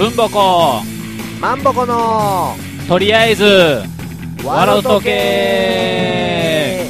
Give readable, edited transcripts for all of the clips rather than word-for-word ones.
うんぼこまんぼこのとりあえず笑うとけ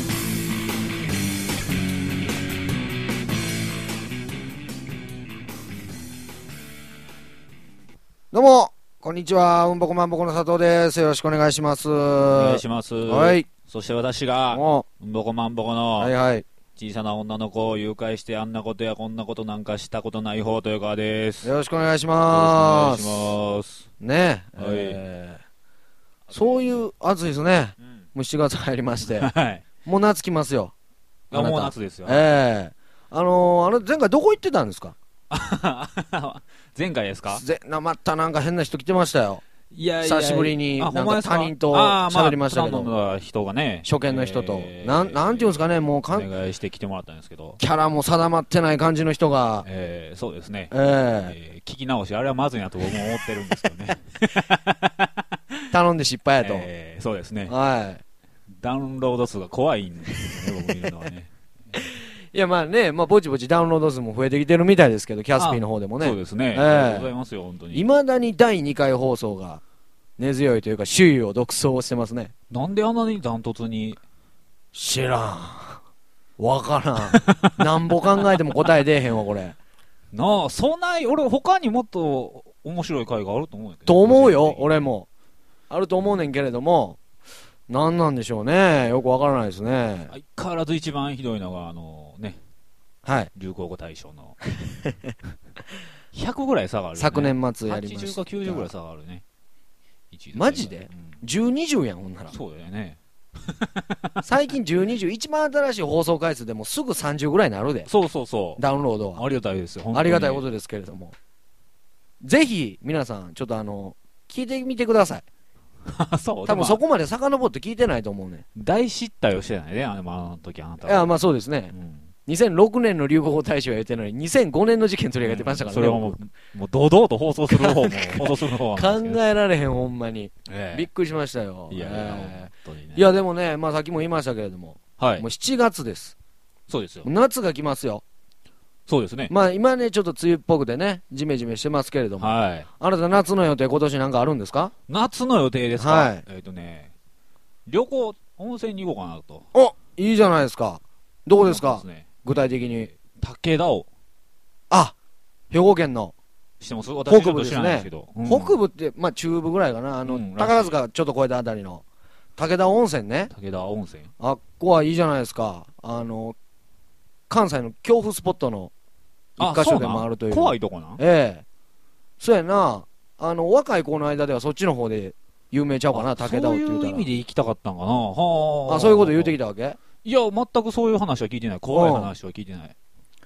どうもこんにちは、うんぼこまんぼこの佐藤です。よろしくお願いします。 お願いします。 はい。 そして私がうんぼこまんぼこはいのはい。 小さな女の子を誘拐してあんなことやこんなことなんかしたことない方豊川です。 よろしくお願いしよろます。 しくお願いします。 ね、 はいそういう暑いですね。 うん、 もう7月入りまして、 はい。 もう夏来ますよ。 あ、もう夏ですよ。 あれ前回どこ行ってたんですか？ 前回ですか？ またなんか変な人来てましたよ。 いやいや、 久しぶりになんか他人と喋りましたけど、 まあ、人がね、 初見の人と、なんていうんですかね、もうお願いして来てもらったんですけど、 キャラも定まってない感じの人が、 そうですね、 聞き直し、あれはまずいなと僕も思ってるんですけどね。 頼んで失敗やと、 そうですね、 はい、 ダウンロード数が怖いんですよね、僕見るのはね。 いやまあね、まあ、ぼちぼちダウンロード数も増えてきてるみたいですけど、キャスピーの方でもね。 そうですね、ありがとうございますよ、本当に。 いまだに第2回放送が根強いというか、首位を独走してますね。 なんであんなにダントツに。 知らん。わからん。なんぼ考えても答え出えへんわ、これ。 なあ、そんな、俺、他にもっと面白い回があると思うんやけど。 と思うよ、俺も。あると思うねんけれども、なんなんでしょうね。よくわからないですね。 相変わらず一番ひどいのが、 はい。 流行語大賞の。100ぐらい差があるよね。 昨年末やりました。 80か90ぐらい差があるね。 マジで、10、20やん、ほんなら。 そうだよね。 最近10、20、一番新しい放送回数でもすぐ30ぐらいになるで。 そうそうそう。 ダウンロードは。 ありがたいですよ、本当に。 ありがたいことですけれども。ぜひ、皆さん、ちょっと聞いてみてください。 そう。 多分そこまで遡って聞いてないと思うね。 大失態をしてないね、あの時あなたは。 いや、まあそうですね。2006年の流行語大賞は言ってないのに、2005年の事件取り上げてましたからね。 それはもう堂々と放送する方も、放送する方は。 考えられへん、ほんまに。びっくりしましたよ。 いや、本当にね。 いや、でもね、まあさっきも言いましたけれども、 はい。 もう7月です。 そうですよ。 夏が来ますよ。 そうですね。 まあ今ね、ちょっと梅雨っぽくてね、ジメジメしてますけれども。 はい。 あなた夏の予定今年なんかあるんですか？ 夏の予定ですか？ はい。 旅行、温泉に行こうかなと。 お、いいじゃないですか。どこですか？具体的に。 武田を。 あ、兵庫県の。 してます？私北部ですね。北部って、まあ中部ぐらいかな。宝塚ちょっと超えたあたりの。武田温泉ね。 武田温泉。 あっこはいいじゃないですか。関西の恐怖スポットの一箇所でもあるという。 怖いとこな。 そうやな。若い子の間ではそっちの方で有名ちゃうかな、武田をって言うたら。 そういう意味で行きたかったんかな。 はあ。そういうこと言うてきたわけ？ いや、全くそういう話は聞いてない。怖い話は聞いてない。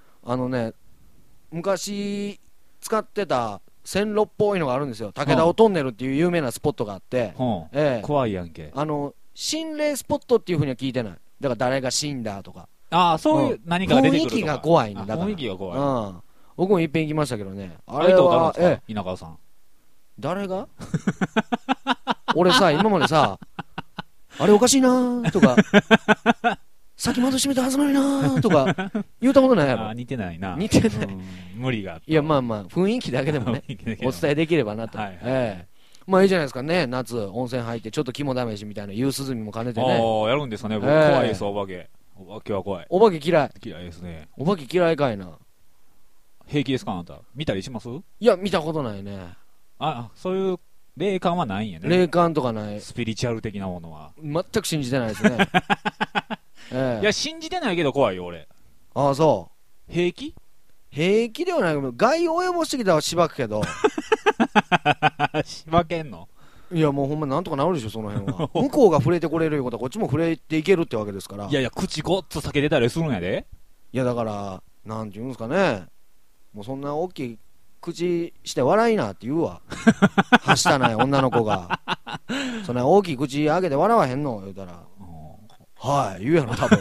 昔使ってた線路っぽいのがあるんですよ。武田尾トンネルっていう有名なスポットがあって、 怖いやんけ。 心霊スポットっていうふうには聞いてない。だから誰が死んだとか。 ああ、そういう何かが出てくるとか。 雰囲気が怖いね。だから。 雰囲気が怖い。 僕もいっぺん行きましたけどね。 あれは、稲川さん。 誰が俺さ、今までさ、あれおかしいなーとか、先窓閉めたはずなのになーとか、言うたことないやろ。 似てないな。 似てない。 無理があった。 いや、まあまあ、雰囲気だけでもね、お伝えできればなと。まあいいじゃないですかね、夏、温泉入って、ちょっと肝試しみたいな、夕涼みも兼ねてね。 ああ、やるんですかね。僕怖いです、お化け。お化けは怖い。 お化け嫌い。 嫌いですね。 お化け嫌いかいな。 平気ですか、あなた。見たりします？ いや、見たことないね。 そういう霊感はないんやね。 霊感とかない。 スピリチュアル的なものは。 全く信じてないですね。 いや、信じてないけど怖いよ、俺。 ああ、そう。 平気ではないけど、害を及ぼしてきたらしばくけど。 しばけんの？ いや、もうほんまなんとかなるでしょ、その辺は。向こうが触れてこれるいうことは、こっちも触れていけるってわけですから。 いやいや、口ごっつ酒出たりするんやで。 いや、だから、なんて言うんですかね。もうそんな大きい口して笑いなって言うわ。はしたない女の子が。そんな大きい口開けて笑わへんの言うたら。はい、言うやろ、多分。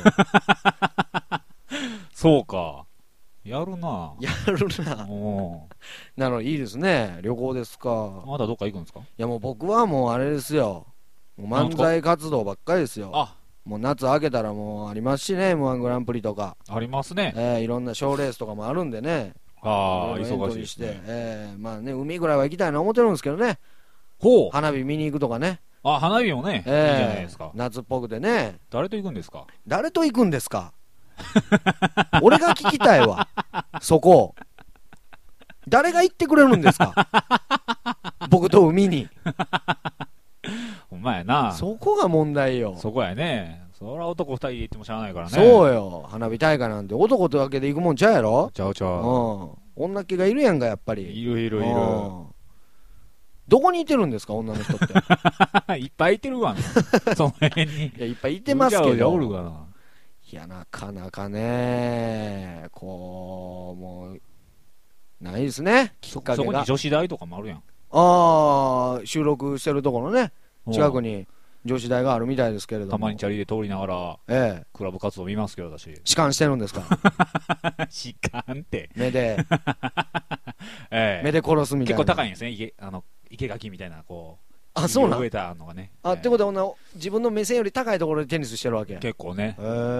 そうか。やるな。 やるな。なのいいですね。旅行ですか。 まだどっか行くんですか？ いや、もう僕はもうあれですよ。もう漫才活動ばっかりですよ。もう夏明けたらもうありますしね、M1 グランプリとか。 ありますね。 いろんな賞レースとかもあるんでね。 ああ、 いろいろエント忙しいリーして、 ですね。 まあね、海ぐらいは行きたいな思ってるんですけどね。 ほう。 花火見に行くとかね。 あ、花火もね、いいじゃないですか。 夏っぽくてね。 誰と行くんですか？ 誰と行くんですか？俺が聞きたいわ。そこ。誰が行ってくれるんですか？僕と海に。 ほんまやな。 そこが問題よ。 そこやね。そら男二人で行ってもしゃあないからね。 そうよ。花火大会なんて男とだけで行くもんちゃうやろ？ ちゃうちゃう。 女っ気がいるやんか、やっぱり。 いるいるいる。 どこにいてるんですか、女の人って。 いっぱいいてるわな。その辺に。 いや、いっぱいいてますけうじゃおど。 るがな。 いや、なかなかね、もう、ないですね、きっかけが。 そこに女子大とかもあるやん。 収録してるところね、近くに女子大があるみたいですけれども。 たまにチャリで通りながら、クラブ活動見ますけど、私。 痴漢してるんですか？ 痴漢って。 目で、目で殺すみたいな。 結構高いんですね、生垣みたいな、こう。 あ、そうなん？ 植えたのがね。 ってことは、自分の目線より高いところでテニスしてるわけ。 結構ね。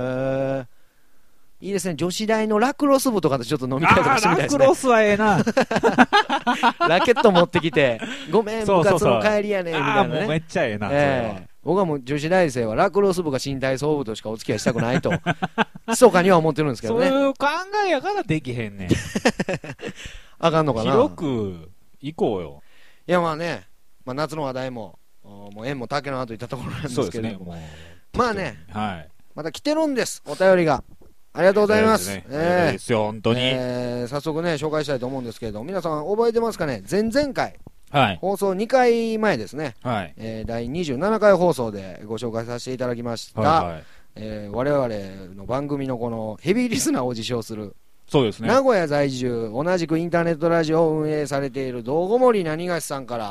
いいですね、女子大のラクロス部とかでちょっと飲み会とかしてみたいですね。 ラクロスはええな。 ラケット持ってきて、ごめん、部活の帰りやねみたいなね。 もうめっちゃええな、それは。 僕はもう女子大生はラクロス部か新体操部としかお付き合いしたくないと、密かには思ってるんですけどね。 そういう考えやからできへんねん。 あかんのかな。 広く行こうよ。 いや、まあね、夏の話題も、もう縁も竹の後いったところなんですけど、ね、まあね、また来てるんです、お便りが。ありがとうございます。 ですよ、本当に。 早速ね、紹介したいと思うんですけれど、皆さん覚えてますかね、前々回、放送2回前ですね、第27回放送でご紹介させていただきました、我々の番組のこのヘビーリスナーを自称する、 そうですね、 名古屋在住、同じくインターネットラジオを運営されている道後森なにがしさんから、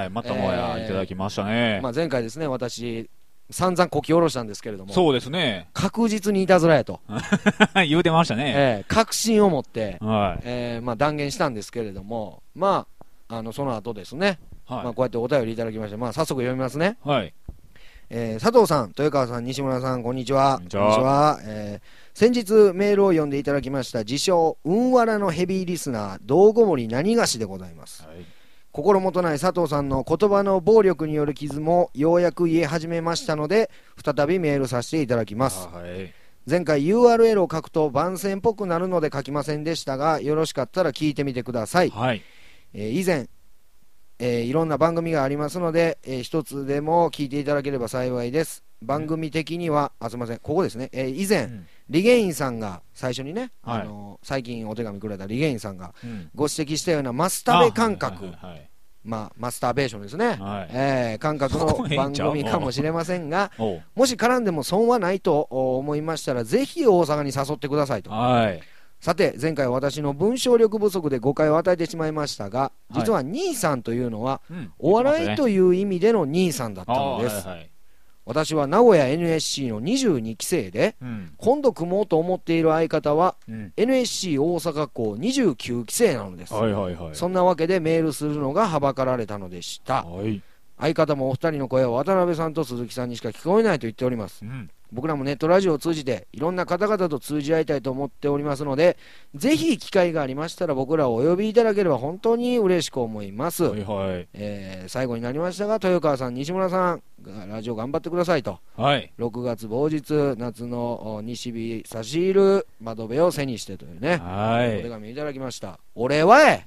またもやいただきましたね。 前回ですね、私、散々こき下ろしたんですけれども、 そうですね、 確実にいたずらやと言うてましたね、 確信を持って、断言したんですけれども、その後ですね、こうやってお便りいただきまして、早速読みますね。佐藤さん、豊川さん、西村さん、こんにちは。こんにちは。先日メールを読んでいただきました、自称、うんわらのヘビーリスナー、道後森なにがしでございます。心もとない佐藤さんの言葉の暴力による傷もようやく癒え始めましたので、再びメールさせていただきます。前回 URL を書くと番宣っぽくなるので書きませんでしたが、よろしかったら聞いてみてください。以前、いろんな番組がありますので、一つでも聞いていただければ幸いです。番組的には、すみません、ここですね、以前、リゲインさんが最初にね、最近お手紙くれたリゲインさんがご指摘したようなマスタベ感覚、マスターベーションですね、感覚の番組かもしれませんが、もし絡んでも損はないと思いましたら、ぜひ大阪に誘ってくださいと。さて、前回私の文章力不足で誤解を与えてしまいましたが、実は兄さんというのは、お笑いという意味での兄さんだったのです。私は名古屋 NSC の22期生で、今度組もうと思っている相方は、NSC 大阪校29期生なのです。そんなわけでメールするのがはばかられたのでした。相方もお二人の声は渡辺さんと鈴木さんにしか聞こえないと言っております。僕らもネットラジオを通じていろんな方々と通じ合いたいと思っておりますので、ぜひ機会がありましたら僕らをお呼びいただければ本当に嬉しく思います。最後になりましたが、豊川さん、西村さん、ラジオ頑張ってくださいと。6月某日、夏の西日差し入る窓辺を背にしてというね、お手紙いただきました。俺は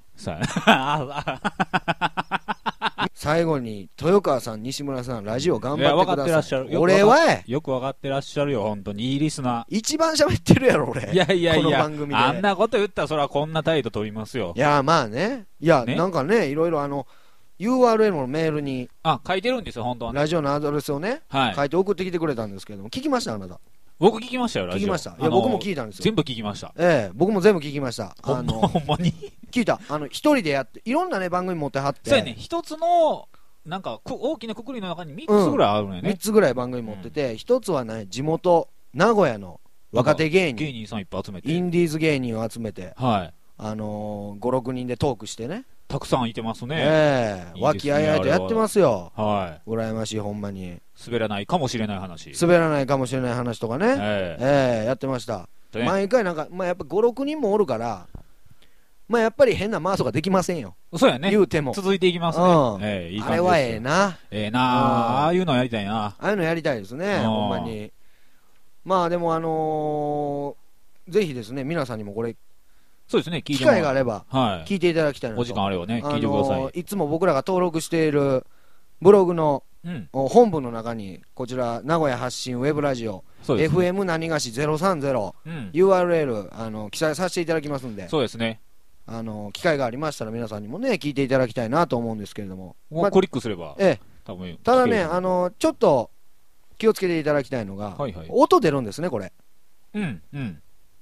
最後に豊川さん、西村さん、ラジオ頑張ってください。俺はよく分かってらっしゃるよ、本当にいいリスナー。 一番喋ってるやろ、俺。 いやいやいや、 この番組であんなこと言ったらそれはこんな態度取りますよ。 いや、まあね、いや、なんかね、いろいろURL のメールに書いてるんですよ、本当はね。 ラジオのアドレスをね、書いて送ってきてくれたんですけども、聞きました、あなた。 僕聞きましたよ、ラジオ。 聞きました。いや、僕も聞いたんですよ。 全部聞きました。 僕も全部聞きました。 ほんまに聞いた。一人でやって、いろんなね、番組持ってはって。 そうやね、一つの、なんか大きなくくりの中に3つぐらいあるのよね。 3つぐらい番組持ってて、1つはね、地元、名古屋の若手芸人さんいっぱい集めて。 インディーズ芸人を集めて、5、6人でトークしてね。 たくさんいてますね。 和気あいあいとやってますよ。羨ましい、ほんまに。 滑らないかもしれない話。 滑らないかもしれない話とかね。やってました。毎回なんか、やっぱ5、6人もおるから、 まあやっぱり変なマートができませんよ。 そうやね。 言うても。 続いていきますね。いい感じです。 あれはええな。 ええなあ。ああいうのやりたいな。 ああいうのやりたいですね、ほんまに。まあでもぜひですね、皆さんにもこれ、 そうですね、聞いて機会があれば、 はい。 聞いていただきたいなと。 お時間あればね、聞いてください。 いつも僕らが登録しているブログのうん。 本文の中に、こちら、名古屋発信ウェブラジオ、 そうですね。 FM 何がし030、 うん。 URL、記載させていただきますんで、 そうですね。 機会がありましたら皆さんにもね、聞いていただきたいなと思うんですけれども。 もうクリックすれば、多分ただね、 聞けるちょっと気をつけていただきたいのが、 はいはい。 音出るんですね、これ。 うんうん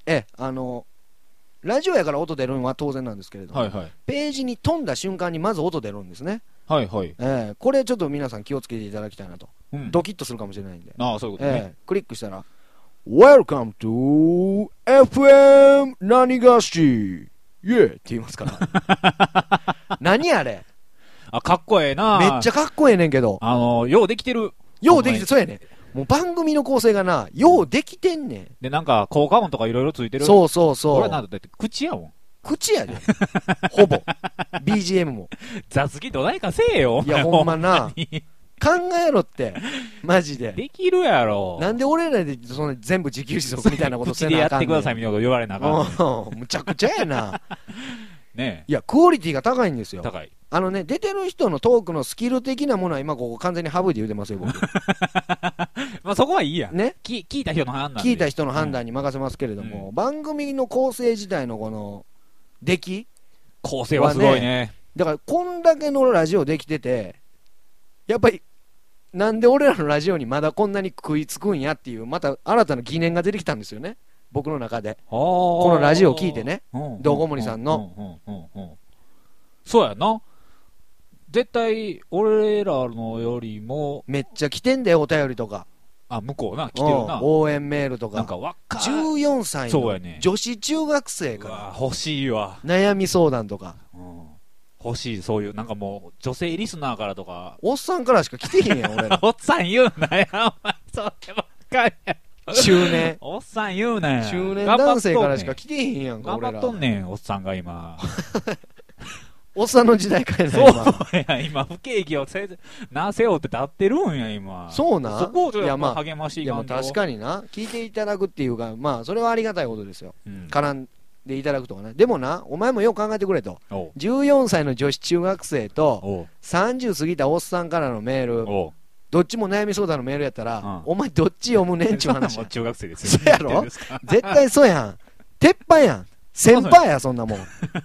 ラジオやから音出るのは当然なんですけれども、 はいはいページに飛んだ瞬間にまず音出るんですね。 はいはい。 これちょっと皆さん気をつけていただきたいなと。 うん。 ドキッとするかもしれないんで。 ああ、そういうことね。 クリックしたら、Welcome to FM 何がしイエーって言いますから。何あれあ、かっこええな。 めっちゃかっこええねんけど。 ようできてる。 ようできて、そうやねん。もう番組の構成がな、ようできてんねん。 で、なんか、効果音とかいろいろついてる。 そうそうそう。 これなんだって口やもん。 口やで。ほぼ。BGM も。 雑技どないかせえよ。 いや、ほんまな。考えろって。マジで。 できるやろ。 なんで俺らでその全部自給自足みたいなことせなあかんねん。 口でやってくださいみたいなこと言われなあかん。 むちゃくちゃやな。 ねいや、クオリティが高いんですよ。 高い。 出てる人のトークのスキル的なものは今ここ完全に省いて言うてますよ、僕。 まあそこはいいや。 ね。 聞いた人の判断。 聞いた人の判断に任せますけれども、番組の構成自体のこの、出来構成はすごいね。 だから、こんだけのラジオできてて、やっぱり、なんで俺らのラジオにまだこんなに食いつくんやっていう、また新たな疑念が出てきたんですよね。僕の中で。このラジオを聞いてね。道後森さんの。 そうやな。絶対、俺らのよりも。 めっちゃ来てんだよ、お便りとか。 あ、向こうな、来てるな。 応援メールとか。 なんか若い。 14歳の女子中学生から。 欲しいわ。 悩み相談とか。 欲しい、そういう、なんかもう、女性リスナーからとか。 おっさんからしか来てへんやん、俺ら。 おっさん言うなよ、お前、そればっかりや。 中年。 おっさん言うなよ。 中年男性からしか来てへんやんか、 俺ら。頑張っとんねん、おっさんが今。 おっさんの時代かいな、 今。そうや、今、不景気を背負って立ってるんや、今。 そうな。 そこをちょっと励ましいかんと。 いや、確かにな。聞いていただくっていうか、まあ、それはありがたいことですよ。絡んでいただくとかね。でもな、お前もよく考えてくれと。14歳の女子中学生と、30過ぎたおっさんからのメール。どっちも悩み相談のメールやったら、お前どっち読むねんちゅう話。 中学生ですよ。 そうやろ絶対そうやん。鉄板やん。先輩や、そんなもん。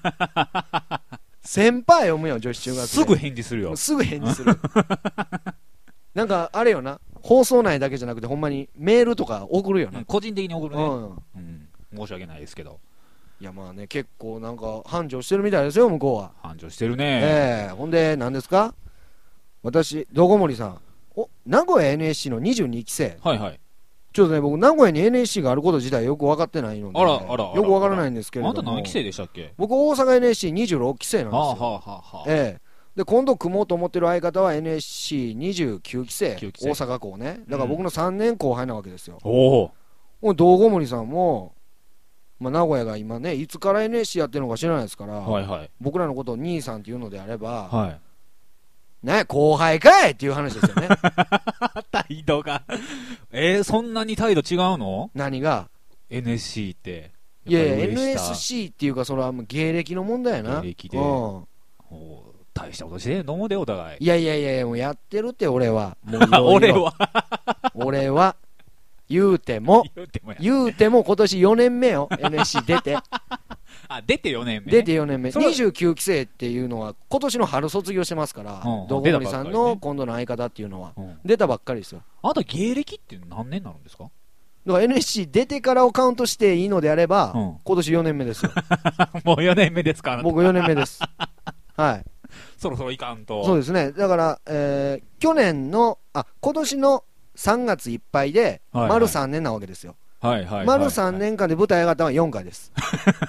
先輩読むよ、女子中学生。 すぐ返事するよ。 すぐ返事する。なんか、あれよな。放送内だけじゃなくて、ほんまにメールとか送るよな。 個人的に送るね。申し訳ないですけど。 いや、まあね、結構なんか、繁盛してるみたいですよ、向こうは。 繁盛してるね。 ほんで、何ですか私、道後森さん。名古屋 NSC の22期生。 はいはい。 ちょっとね、僕、名古屋に NSC があること自体よく分かってないので、よく分からないんですけれども。 あんた何期生でしたっけ？ 僕、大阪 NSC26 期生なんですよ。で、今度組もうと思ってる相方は NSC29 期生、大阪校ね。だから僕の3年後輩なわけですよ。 おお。道後森さんも、まあ、名古屋が今ね、いつから NSC やってるのか知らないですから、僕らのことを兄さんっていうのであれば、ね、後輩かいっていう話ですよね。 態度が。そんなに態度違うの？ 何が NSC って。 いやいや、NSC っていうか、それはもう芸歴の問題やな。 芸歴で。大したことしてんの思うで、お互い。 いやいやいや、もうやってるって、俺は。もう俺は。言うても今年4年目よ、NSC 出て。 あ、出て4年目。 出て4年目。29期生っていうのは、今年の春卒業してますから、道後森さんの今度の相方っていうのは、出たばっかりですよ。 あなた芸歴って何年になるんですか？ だから NSC 出てからをカウントしていいのであれば、今年4年目ですよ。 もう4年目ですか？ 僕4年目です。はい。 そろそろいかんと。 そうですね。だから、今年の3月いっぱいで、丸3年なわけですよ。丸3年間で舞台上がったのは4回です。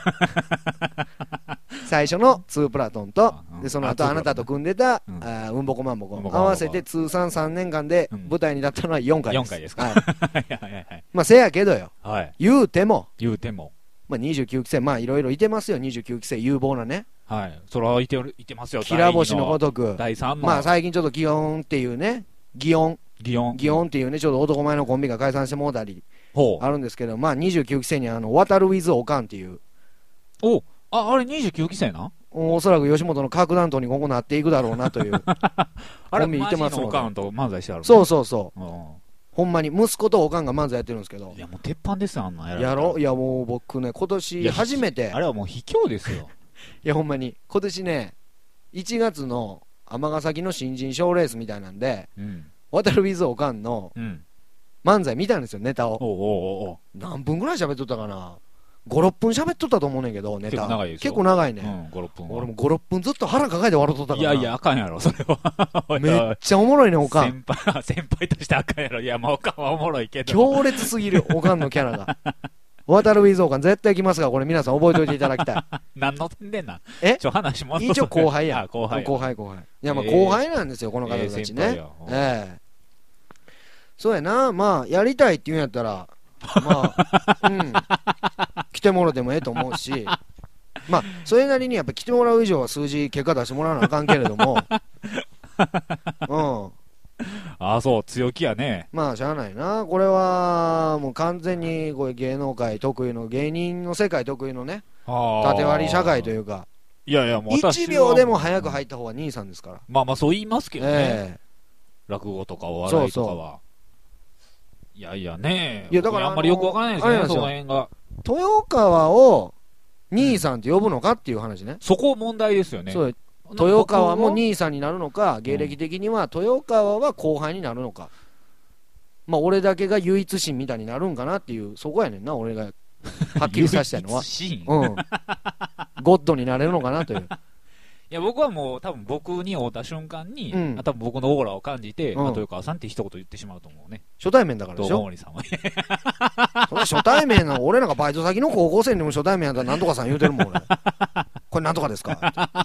最初の2プラトンと、でその後あなたと組んでたうんぼこまんぼこ合わせて通算3年間で舞台に立ったのは4回です。 4回ですか。 まあせやけどよ、言うてもまあ、29期生、まあいろいろいてますよ、29期生、有望なね、 はい。それはいてますよ。 きら星のごとく、 第3の。 まあ最近ちょっと祇園っていうね、祇園っていうね、ちょっと男前のコンビが解散してもうたりあるんですけど、まあ29期生に渡るウィズオカンっていう。 あれ29期生な？ おそらく吉本の核弾頭に今後なっていくだろうなというあれコンビいてますので、 マジのオカンと漫才してある、ね、 そうそうそう、 うん、 ほんまに息子とおかんが漫才やってるんですけど、 いやもう鉄板ですよ、あんなんやろ。いやもう僕ね、今年初めて、 あれはもう卑怯ですよ。 いやほんまに今年ね、1月の尼崎の新人賞レースみたいなんで、渡るウィズオカンの漫才見たんですよ、ネタを。何分ぐらい喋っとったかな、5、6分喋っとったと思うねんけど、ネタ結構長いね、5、6分。俺も5、6分ずっと腹抱えて笑っとったから。 いやあかんやろそれは。 めっちゃおもろいね、おかん。 先輩としてあかんやろ。いやまあおかんはおもろいけど強烈すぎる、おかんのキャラが。渡るウィズオカン絶対来ますから、これ皆さん覚えておいていただきたい。 何の宣伝なん？話も一応後輩や。 後輩。 いやまあ後輩なんですよ、この方たちね。そうやな、まあやりたいって言うんやったら、まあ来てもらってもええと思うし、まあそれなりにやっぱ来てもらう以上は数字結果出してもらわなあかんけれども、 そう強気やね。 まあしゃあないな、これはもう完全にこれ芸能界特有の、芸人の世界特有のね、縦割り社会というか、 いやいやもう 1秒でも早く入った方が兄さんですから。 まあそう言いますけどね、落語とかお笑いとかは。いやいやね、 いやだからあんまりよくわからないですね、その辺が。 豊川を兄さんって呼ぶのかっていう話ね。 そこ問題ですよね。 そう、豊川も兄さんになるのか、芸歴的には豊川は後輩になるのか、まあ俺だけが唯一心みたいになるんかなっていう、そこやねんな、俺がはっきりさせたいのは。ゴッドになれるのかなという。 いや僕はもう多分僕に会った瞬間に、多分僕のオーラを感じて、豊川さんって一言言ってしまうと思うね。 初対面だからでしょ。 さんはそれは初対面なの。俺なんかバイト先の高校生にも初対面やったらなんとかさん言うてるもん俺。これなんとかですか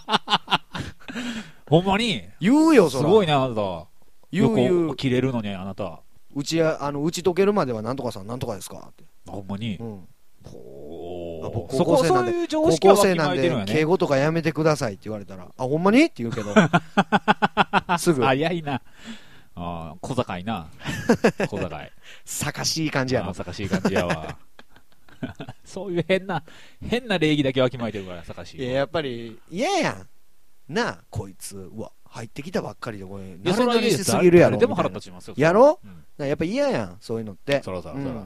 ほんまに言うよ、それ。 すごいね、あなた。 言う。 切れるのにあなた。 打ち解けるまではなんとかさんなんとかですかって。 ほんまに。 高校生なんで、高校生なんで敬語とかやめてくださいって言われたら、ほんまにって言うけど、すぐ。 早いな。小高いな。小高い。 さかしい感じやな。 さかしい感じやわ。そういう変な礼儀だけわきまえてるから、さかしい。 いや、やっぱり嫌やん。なあ、こいつ、うわ、入ってきたばっかりで、これ、 慣れ慣れしすぎるやろ。 でも腹立ちますよ。 やろ？やっぱ嫌やん、そういうのって。 そら。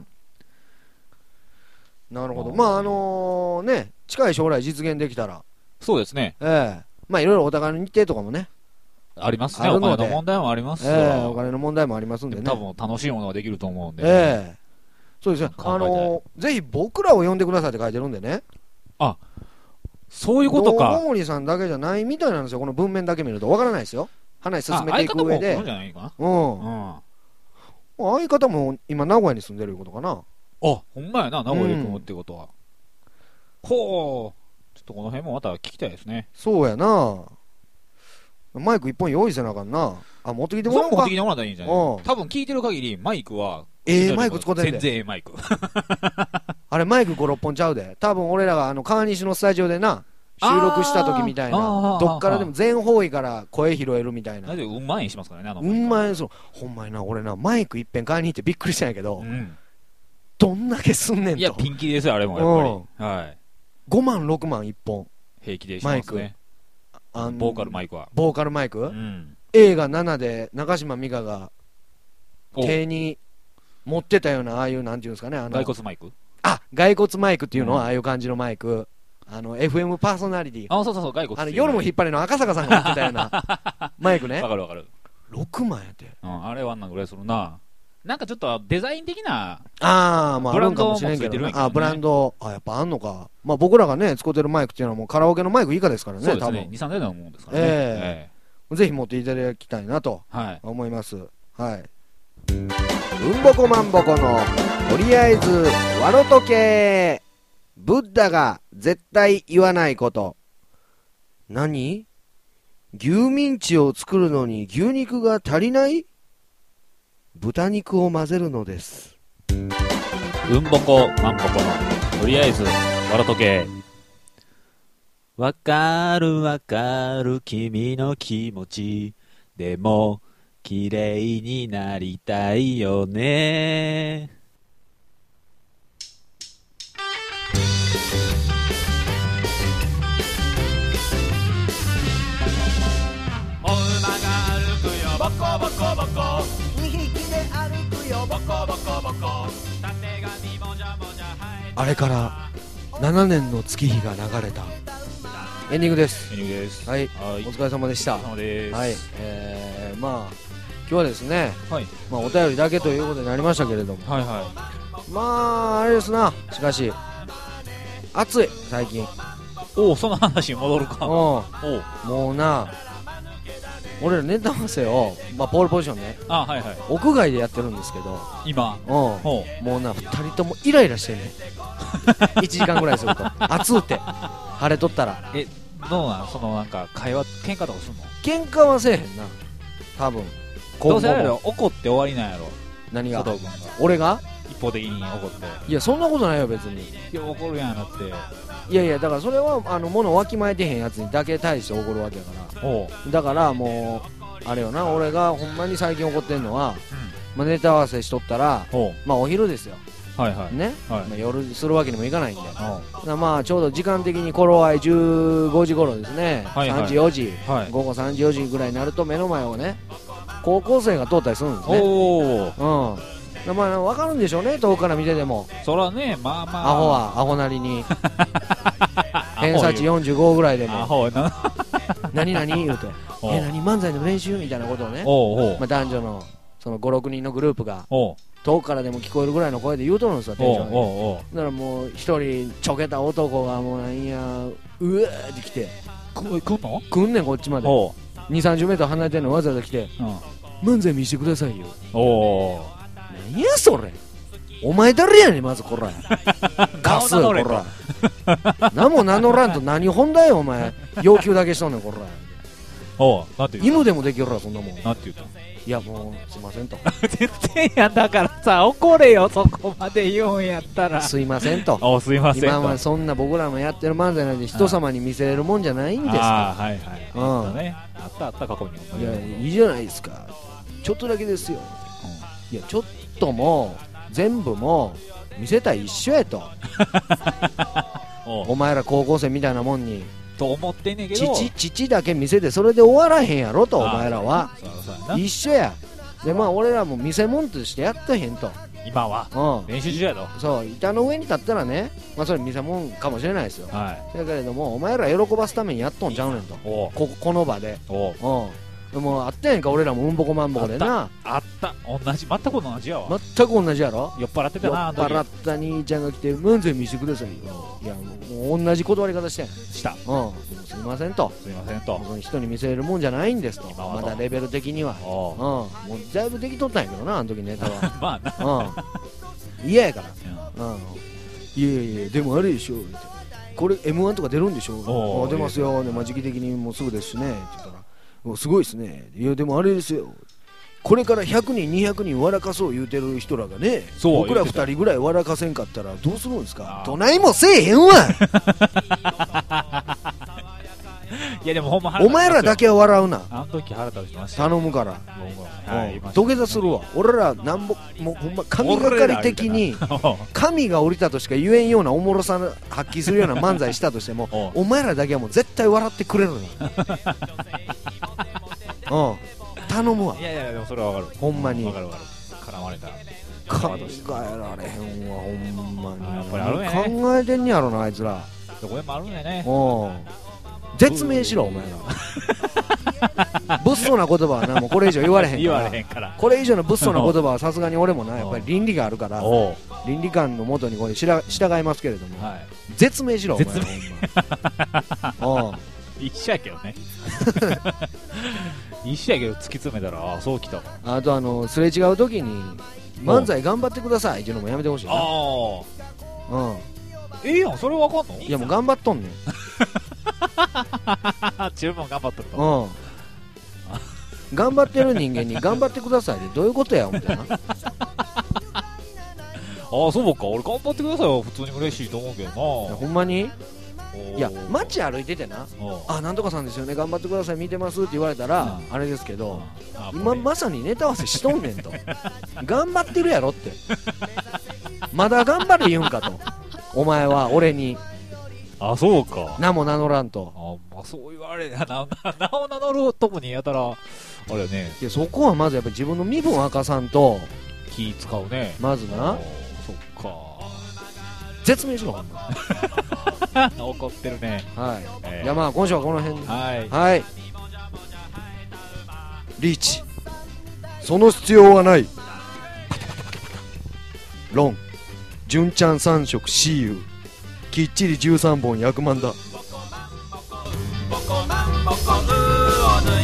なるほど。まあね、近い将来実現できたら。 そうですね。 まあいろいろお互いの日程とかもね。 ありますね。お金の問題もありますお金の問題もありますんでね。 多分楽しいものができると思うんで。 そうですね。ぜひ僕らを呼んでくださいって書いてるんでね。 そういうことか。 大森さんだけじゃないみたいなんですよ。この文面だけ見るとわからないですよ。話進めていく上で。相方も今名古屋に住んでることかな。 ほんまやな、名古屋に組むってことは。ほう。ちょっとこの辺もまた聞きたいですね。 そうやな。マイク一本用意せなあかんな。持ってきてもらおうか。 持ってきてもらったらいいんじゃない？多分聞いてる限りマイクはマイク使ってんで。 全然マイク。 あれマイク5、6本ちゃうで。多分俺らが川西のスタジオでな、収録した時みたいな、どっからでも全方位から声拾えるみたいな。 うんまいにしますからね、 うんまい、ほんまにな、俺な、マイク一遍買いに行ってびっくりしたんやけど、どんだけすんねんと。 いや、ピンキリですよ、あれもやっぱり。 5万、6万1本。 平気でしますね。ボーカルマイクは。 ボーカルマイク？映画7で中島美嘉が手に持ってたような、ああいう、なんていうんですかね、 骸骨マイク？ 骸骨マイクっていうのは、ああいう感じのマイク。FM パーソナリティ。 そう、骸骨。 夜も引っ張りの赤坂さんが持ってたようなマイクね。 わかる。 6万やて。 あれはあんなぐらいするな。なんかちょっとデザイン的なブランドもついてるね。ブランド、やっぱあんのか。まあ僕らがね、使ってるマイクっていうのはもうカラオケのマイク以下ですからね、 多分。2、3年のもんですからね。 ぜひ持っていただきたいなと思います。はい。うんぼこまんぼこの、とりあえず、わろとけ。ブッダが絶対言わないこと。何？牛ミンチを作るのに牛肉が足りない？豚肉を混ぜるのです。 うんぼこまんぼこのとりあえずわらとけ。わかるわかる君の気持ち。でも、綺麗になりたいよね。お馬が歩くよボコボコボコ、2匹で歩くよボコボコボコ、たてがみもじゃもじゃ生えて、 あれから7年の月日が流れた。エンディングです。 エンディングです。 はい、 はい、 お疲れ様でした。 お疲れ様です。 はい、まあ今日はですね、 はい、 まあお便りだけということになりましたけれども、 はいはまああれですな、しかし暑い最近。 おお、その話に戻るか。 おもうな、俺らネタ合わせを、まあ、ポールポジションね、 あ、はいはい、 屋外でやってるんですけど、 今、 もうな、2人ともイライラしてんねん1時間ぐらいすると暑うて、晴れとったら。 どうなん、そのなんか会話、喧嘩とかすんの？ 喧嘩はせえへんな、多分。 どうせあれやろ、怒って終わりなんやろ。 何が？ 佐藤君が俺が一方的に怒って。 いや、そんなことないよ別に。 いや、怒るやんだって。 いやいや、だからそれは物をわきまえてへんやつにだけ対して怒るわけやから。 おう、 だからもうあれよな、俺がほんまに最近怒ってんのは、まあ、ネタ合わせしとったら、まあお昼ですよ、 はいはいね、 はい、 まあ、夜するわけにもいかないんで、まあちょうど時間的に頃合い15時頃ですね、 はいはい、 3時4時、 はい、 午後3時4時ぐらいになると目の前をね高校生が通ったりするんですね。 おお、 まあ分かるんでしょうね、遠くから見てても。 そらね、まあまあアホはアホなりに偏差値45ぐらいでもアホな何々言うて何漫才の練習みたいなことをね、まあ、男女のその 5,6 人のグループが遠くからでも聞こえるぐらいの声で言うとるんですよ、テンションで。だからもう一人ちょけた男がもうなんやうわーって来て来んねん、こっちまで 2,30 メートル離れてんのわざわざ来て、漫才見してくださいよ。何やそれ、お前誰やねんまずこらカスこら何も名乗らんと何本だよお前、要求だけしとんねんこら。 なんて言う、 犬でもできるわそんなもん。 なんて言うた？ いやもうすいませんと全然や、だからさ、怒れよ、そこまで言うんやったら。 すいませんと、 すいませんと、 今はそんな僕らのやってる漫才なんで人様に見せれるもんじゃないんですと。 はいはい、あったね、あった過去に。 いやいいじゃないですか、ちょっとだけですよ、いやちょっとも全部も見せたら一緒やとお前ら高校生みたいなもんにと思ってんねんけど、 父だけ見せてそれで終わらへんやろと、お前らは一緒やで、まあ俺らも見せ物としてやってへんと、 今は、練習中やと。そう、 板の上に立ったらね、まあそれ見せ物かもしれないですよ、だけれどもお前ら喜ばすためにやっとんちゃうねんと、この場で。でもあったやんか、俺らもうんぼこまんぼこでな。 あった、同じ、全く同じやわ。 全く同じやろ。 酔っ払ってたな、 酔っ払った兄ちゃんが来て漫才見せてくださいよ。いやもう同じ断り方してんした。すいませんと、 すいませんと、 人に見せれるもんじゃないんですと、まだレベル的には。もうだいぶできとったんやけどな、あの時ネタはまあな、嫌やから。いやいやでもあれでしょ、これ M1 とか出るんでしょ。出ますよ、時期的にもうすぐですしねって言ったら、すごいですね。いやでもあれですよ、これから100人200人笑かそう言うてる人らがね、僕ら2人ぐらい笑かせんかったらどうするんですか。どないもせえへんわいやでもほんまお前らだけは笑うな、 あの時腹立ちました頼むから。土下座するわ。俺らなんぼもうほんま神がかり的に神が降りたとしか言えんようなおもろさ発揮するような漫才したとしてもお前らだけはもう絶対笑ってくれるの頼むわ。 いやいやでもそれはわかる、 ほんまに。 わかる絡まれたら考えられへんわ、ほんまに。 やっぱりあるね、 考えてんねやろなあいつら。 どこでもあるんやね。 絶命しろお前ら物騒な言葉はな、もうこれ以上言われへんからこれ以上の物騒な言葉はさすがに俺もな、やっぱり倫理があるから倫理観のもとにこれ従いますけれども、絶命しろお前らほんま一緒やけどね一緒やけど突き詰めたら、あそうきた。 あとすれ違う時に漫才頑張ってくださいっていうのもやめてほしいな。 やん、それわかんの。 いやもう頑張っとんねん十分頑張っとると。 頑張ってる人間に頑張ってくださいってどういうことやみたいなああそうか、俺頑張ってくださいよ、普通に嬉しいと思うけどな。 ほんまに。いやおー街歩いててな、あなんとかさんですよね頑張ってください見てますって言われたら、あれですけど、今まさにネタ合わせしとんねんと頑張ってるやろってまだ頑張れ言うんかとお前は俺にあそうか、 名も名乗らんと。 まあそう言われ名を名乗るとこにやたらあれやね、 いやそこはまずやっぱり自分の身分明かさんと、 気使うね。 まずなそっか絶命しろほんま怒ってるね。 はい、じゃあまあ今週はこの辺ではいはい。リーチその必要はないロン純ちゃん3色 CU きっちり13本100万だ。